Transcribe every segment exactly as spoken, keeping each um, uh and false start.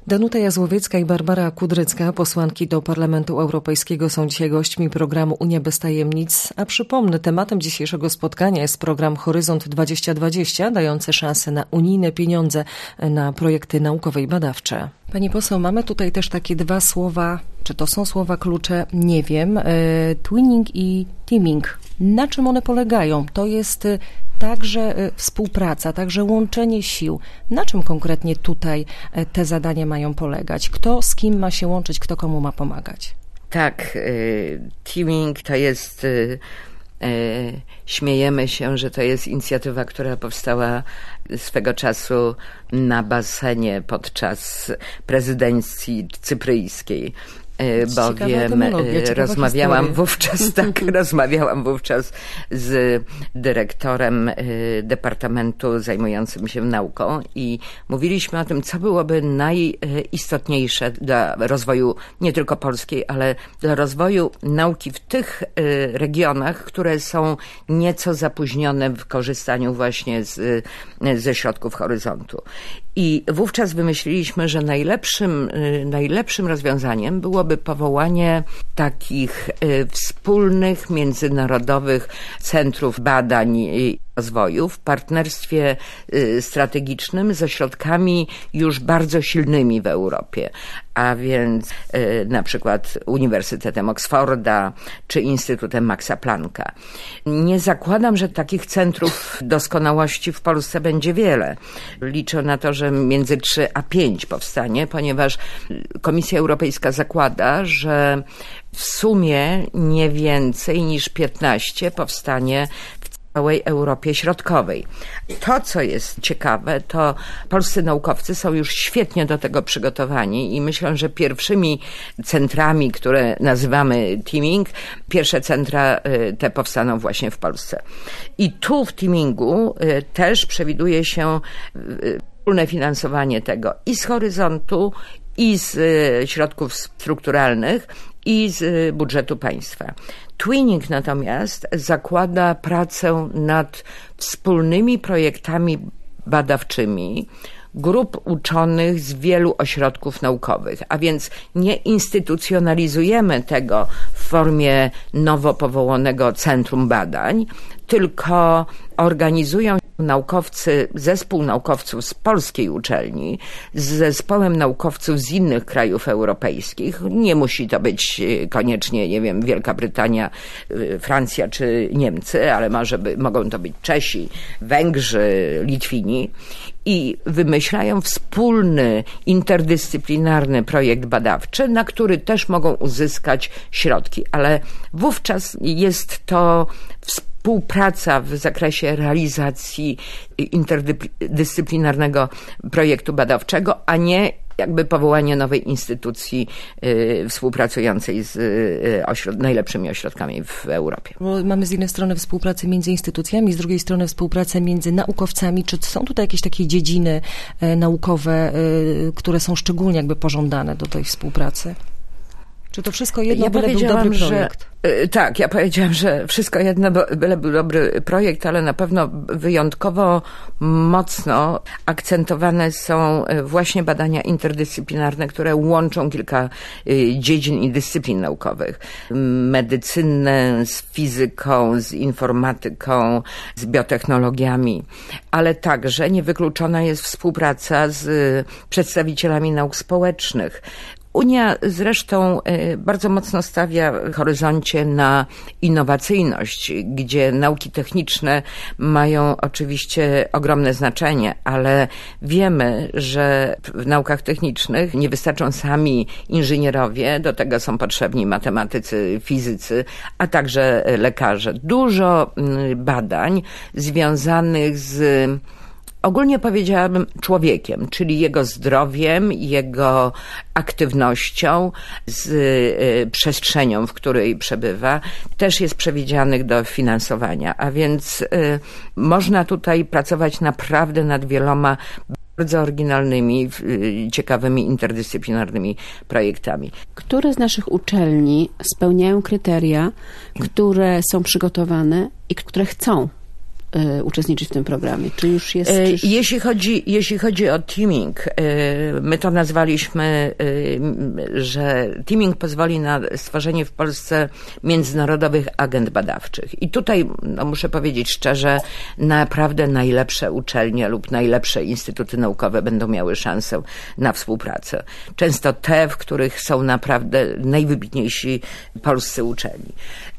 Danuta Jazłowiecka i Barbara Kudrycka, posłanki do Parlamentu Europejskiego, są dzisiaj gośćmi programu Unia bez tajemnic. A przypomnę, tematem dzisiejszego spotkania jest program Horyzont dwadzieścia dwadzieścia, dający szansę na unijne pieniądze na projekty naukowe i badawcze. Pani poseł, mamy tutaj też takie dwa słowa, czy to są słowa klucze, nie wiem, e, twinning i teaming. Na czym one polegają? To jest także współpraca, także łączenie sił. Na czym konkretnie tutaj te zadania mają polegać? Kto z kim ma się łączyć, kto komu ma pomagać? Tak, teaming to jest, śmiejemy się, że to jest inicjatywa, która powstała swego czasu na basenie podczas prezydencji cypryjskiej. Bowiem rozmawiałam wówczas, tak, rozmawiałam wówczas z dyrektorem departamentu zajmującym się nauką i mówiliśmy o tym, co byłoby najistotniejsze dla rozwoju nie tylko polskiej, ale dla rozwoju nauki w tych regionach, które są nieco zapóźnione w korzystaniu właśnie z, ze środków Horyzontu. I wówczas wymyśliliśmy, że najlepszym, najlepszym rozwiązaniem byłoby powołanie takich wspólnych, międzynarodowych centrów badań i rozwoju w partnerstwie strategicznym ze środkami już bardzo silnymi w Europie, a więc na przykład Uniwersytetem Oxforda czy Instytutem Maxa Plancka. Nie zakładam, że takich centrów doskonałości w Polsce będzie wiele. Liczę na to, że między trzy a pięć powstanie, ponieważ Komisja Europejska zakłada, że w sumie nie więcej niż piętnaście powstanie w całej Europie Środkowej. To, co jest ciekawe, to polscy naukowcy są już świetnie do tego przygotowani i myślę, że pierwszymi centrami, które nazywamy teaming, pierwsze centra te powstaną właśnie w Polsce. I tu w teamingu też przewiduje się wspólne finansowanie tego i z Horyzontu, i z środków strukturalnych, i z budżetu państwa. Twinning natomiast zakłada pracę nad wspólnymi projektami badawczymi grup uczonych z wielu ośrodków naukowych, a więc nie instytucjonalizujemy tego w formie nowo powołanego centrum badań, tylko organizują naukowcy, zespół naukowców z polskiej uczelni z zespołem naukowców z innych krajów europejskich. Nie musi to być koniecznie, nie wiem, Wielka Brytania, Francja czy Niemcy, ale może by, mogą to być Czesi, Węgrzy, Litwini. I wymyślają wspólny, interdyscyplinarny projekt badawczy, na który też mogą uzyskać środki. Ale wówczas jest to współpraca w zakresie realizacji interdyscyplinarnego projektu badawczego, a nie jakby powołanie nowej instytucji y, współpracującej z y, ośrod- najlepszymi ośrodkami w Europie. Bo mamy z jednej strony współpracę między instytucjami, z drugiej strony współpracę między naukowcami. Czy są tutaj jakieś takie dziedziny y, naukowe, y, które są szczególnie jakby pożądane do tej współpracy? Czy to wszystko jedno, ja byle był dobry projekt? Że, y, tak, ja powiedziałam, że wszystko jedno, byle był dobry projekt, ale na pewno wyjątkowo mocno akcentowane są właśnie badania interdyscyplinarne, które łączą kilka y, dziedzin i dyscyplin naukowych. Medycynę z fizyką, z informatyką, z biotechnologiami, ale także niewykluczona jest współpraca z y, przedstawicielami nauk społecznych. Unia zresztą bardzo mocno stawia w Horyzoncie na innowacyjność, gdzie nauki techniczne mają oczywiście ogromne znaczenie, ale wiemy, że w naukach technicznych nie wystarczą sami inżynierowie, do tego są potrzebni matematycy, fizycy, a także lekarze. Dużo badań związanych z ogólnie powiedziałabym człowiekiem, czyli jego zdrowiem, jego aktywnością, z y, przestrzenią, w której przebywa, też jest przewidzianych do finansowania. A więc y, można tutaj pracować naprawdę nad wieloma bardzo oryginalnymi, y, ciekawymi, interdyscyplinarnymi projektami. Które z naszych uczelni spełniają kryteria, które są przygotowane i które chcą y, uczestniczyć w tym programie? Czy już jest... Czy... Jeśli chodzi, jeśli chodzi o teaming, y, my to nazwaliśmy, y, że teaming pozwoli na stworzenie w Polsce międzynarodowych agent badawczych. I tutaj no, muszę powiedzieć szczerze, naprawdę najlepsze uczelnie lub najlepsze instytuty naukowe będą miały szansę na współpracę. Często te, w których są naprawdę najwybitniejsi polscy uczeni.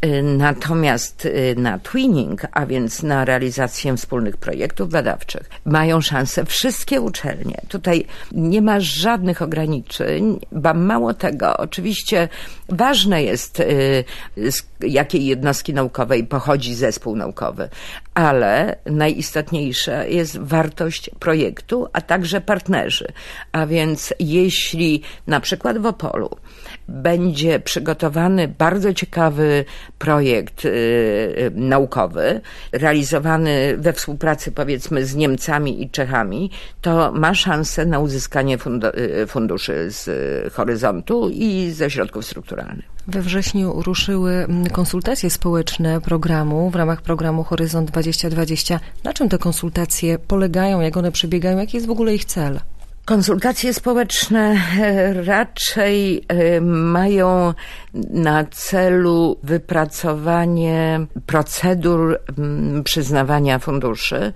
Natomiast na twinning, a więc na realizację wspólnych projektów badawczych, mają szansę wszystkie uczelnie. Tutaj nie ma żadnych ograniczeń, ba mało tego, oczywiście ważne jest, z jakiej jednostki naukowej pochodzi zespół naukowy, ale najistotniejsza jest wartość projektu, a także partnerzy. A więc jeśli na przykład w Opolu będzie przygotowany bardzo ciekawy projekt y, naukowy, realizowany we współpracy powiedzmy z Niemcami i Czechami, to ma szansę na uzyskanie fundu, funduszy z Horyzontu i ze środków strukturalnych. We wrześniu ruszyły konsultacje społeczne programu w ramach programu Horyzont dwadzieścia dwadzieścia. Na czym te konsultacje polegają, jak one przebiegają, jaki jest w ogóle ich cel? Konsultacje społeczne raczej mają na celu wypracowanie procedur przyznawania funduszy,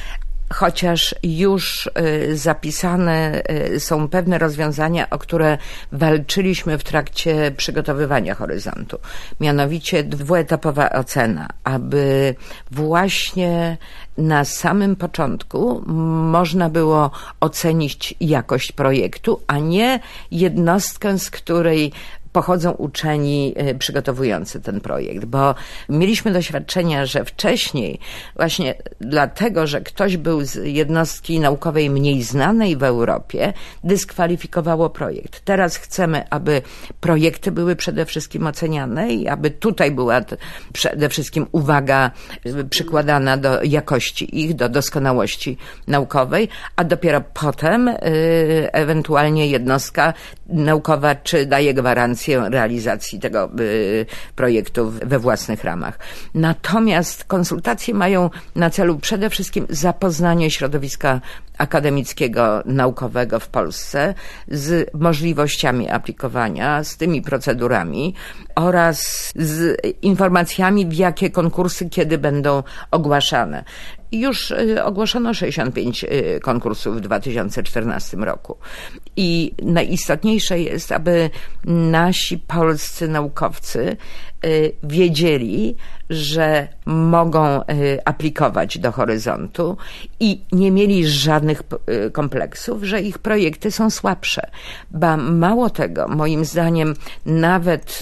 chociaż już zapisane są pewne rozwiązania, o które walczyliśmy w trakcie przygotowywania Horyzontu. Mianowicie dwuetapowa ocena, aby właśnie na samym początku można było ocenić jakość projektu, a nie jednostkę, z której pochodzą uczeni przygotowujący ten projekt, bo mieliśmy doświadczenia, że wcześniej właśnie dlatego, że ktoś był z jednostki naukowej mniej znanej w Europie, dyskwalifikowało projekt. Teraz chcemy, aby projekty były przede wszystkim oceniane i aby tutaj była przede wszystkim uwaga przykładana do jakości ich, do doskonałości naukowej, a dopiero potem y, ewentualnie jednostka naukowa czy daje gwarancję realizacji tego y, projektu we własnych ramach. Natomiast konsultacje mają na celu przede wszystkim zapoznanie środowiska akademickiego, naukowego w Polsce z możliwościami aplikowania, z tymi procedurami oraz z informacjami, w jakie konkursy kiedy będą ogłaszane. Już ogłoszono sześćdziesiąt pięć konkursów w dwa tysiące czternastym roku. I najistotniejsze jest, aby nasi polscy naukowcy wiedzieli, że mogą aplikować do Horyzontu i nie mieli żadnych kompleksów, że ich projekty są słabsze. Ba mało tego, moim zdaniem, nawet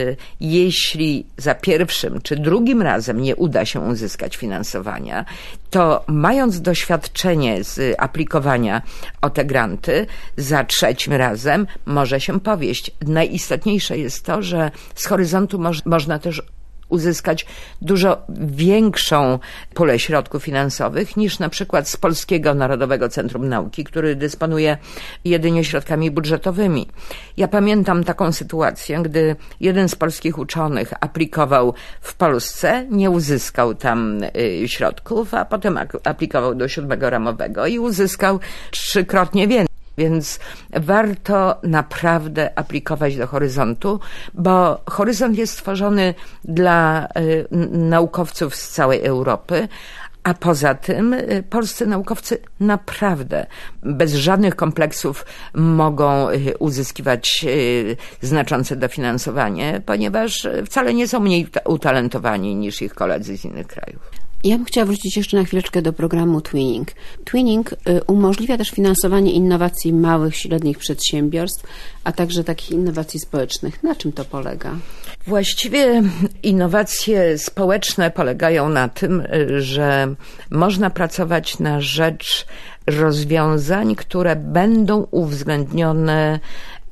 jeśli za pierwszym czy drugim razem nie uda się uzyskać finansowania, to mając doświadczenie z aplikowania o te granty, za trzecim razem może się powieść. Najistotniejsze jest to, że z Horyzontu moż, można też uzyskać dużo większą pulę środków finansowych niż na przykład z Polskiego Narodowego Centrum Nauki, który dysponuje jedynie środkami budżetowymi. Ja pamiętam taką sytuację, gdy jeden z polskich uczonych aplikował w Polsce, nie uzyskał tam y, środków, a potem aplikował do siódmego ramowego i uzyskał trzykrotnie więcej. Więc warto naprawdę aplikować do Horyzontu, bo Horyzont jest stworzony dla y, naukowców z całej Europy, a poza tym y, polscy naukowcy naprawdę bez żadnych kompleksów mogą y, uzyskiwać y, znaczące dofinansowanie, ponieważ wcale nie są mniej utalentowani niż ich koledzy z innych krajów. Ja bym chciała wrócić jeszcze na chwileczkę do programu Twinning. Twinning umożliwia też finansowanie innowacji małych, średnich przedsiębiorstw, a także takich innowacji społecznych. Na czym to polega? Właściwie innowacje społeczne polegają na tym, że można pracować na rzecz rozwiązań, które będą uwzględnione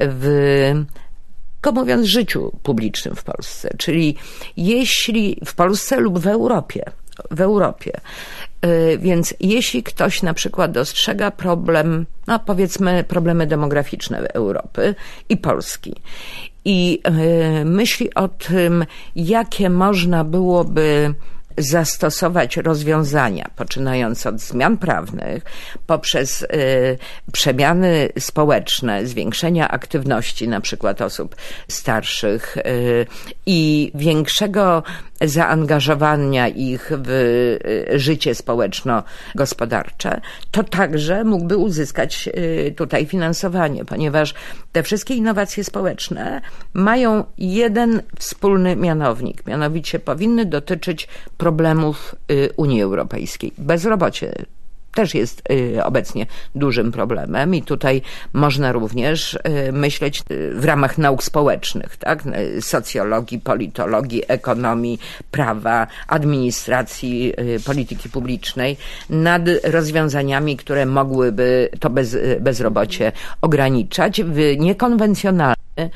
w krótko mówiąc, życiu publicznym w Polsce. Czyli jeśli w Polsce lub w Europie, w Europie. Więc jeśli ktoś na przykład dostrzega problem, no powiedzmy problemy demograficzne Europy i Polski i myśli o tym, jakie można byłoby zastosować rozwiązania, poczynając od zmian prawnych, poprzez y, przemiany społeczne, zwiększenia aktywności na przykład osób starszych y, i większego zaangażowania ich w y, życie społeczno-gospodarcze, to także mógłby uzyskać y, tutaj finansowanie, ponieważ te wszystkie innowacje społeczne mają jeden wspólny mianownik, mianowicie powinny dotyczyć problemów y, Unii Europejskiej. Bezrobocie też jest y, obecnie dużym problemem i tutaj można również y, myśleć y, w ramach nauk społecznych, tak? Socjologii, politologii, ekonomii, prawa, administracji, y, polityki publicznej nad rozwiązaniami, które mogłyby to bez, bezrobocie ograniczać w niekonwencjonalny,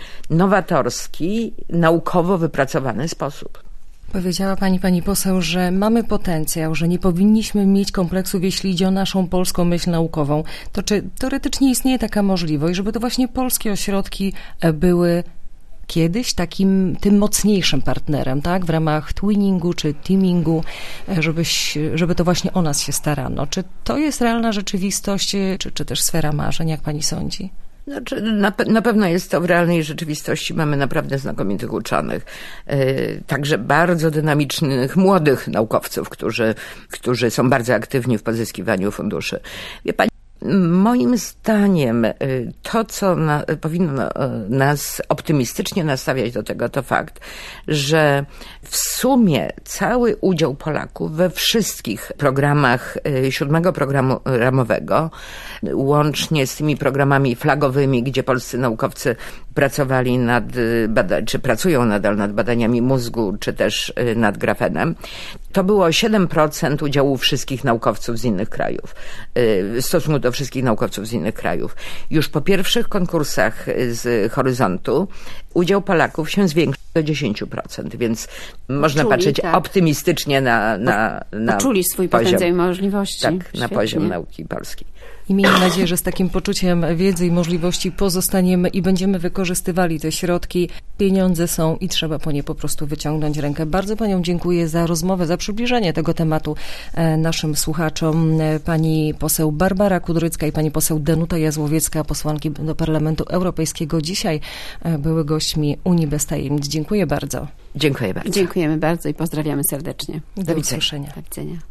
nowatorski, naukowo wypracowany sposób. Powiedziała pani, pani poseł, że mamy potencjał, że nie powinniśmy mieć kompleksów, jeśli idzie o naszą polską myśl naukową. To czy teoretycznie istnieje taka możliwość, żeby to właśnie polskie ośrodki były kiedyś takim, tym mocniejszym partnerem, tak? W ramach twinningu czy teamingu, żebyś, żeby to właśnie o nas się starano. Czy to jest realna rzeczywistość, czy, czy też sfera marzeń, jak pani sądzi? Znaczy, na, na pewno jest to w realnej rzeczywistości. Mamy naprawdę znakomitych uczonych. Yy, także bardzo dynamicznych, młodych naukowców, którzy, którzy są bardzo aktywni w pozyskiwaniu funduszy. Wie pani, moim zdaniem to, co na, powinno nas optymistycznie nastawiać do tego, to fakt, że w sumie cały udział Polaków we wszystkich programach siódmego programu ramowego, łącznie z tymi programami flagowymi, gdzie polscy naukowcy pracowali nad, bada- czy pracują nadal nad badaniami mózgu, czy też nad grafenem, to było siedem procent udziału wszystkich naukowców z innych krajów, w stosunku do wszystkich naukowców z innych krajów. Już po pierwszych konkursach z Horyzontu udział Polaków się zwiększył do dziesięć procent, więc można Poczuli, patrzeć tak. optymistycznie na, na, na Poczuli swój poziom, potencjał i możliwości. tak, Świetnie. na poziom nauki polskiej. I miejmy nadzieję, że z takim poczuciem wiedzy i możliwości pozostaniemy i będziemy wykorzystywali te środki. Pieniądze są i trzeba po nie po prostu wyciągnąć rękę. Bardzo paniom dziękuję za rozmowę, za przybliżenie tego tematu naszym słuchaczom. Pani poseł Barbara Kudrycka i pani poseł Danuta Jazłowiecka, posłanki do Parlamentu Europejskiego, dzisiaj były gośćmi Unii Bez Tajemnic. Dziękuję bardzo. Dziękuję bardzo. Dziękujemy bardzo i pozdrawiamy serdecznie. Do usłyszenia. Do widzenia.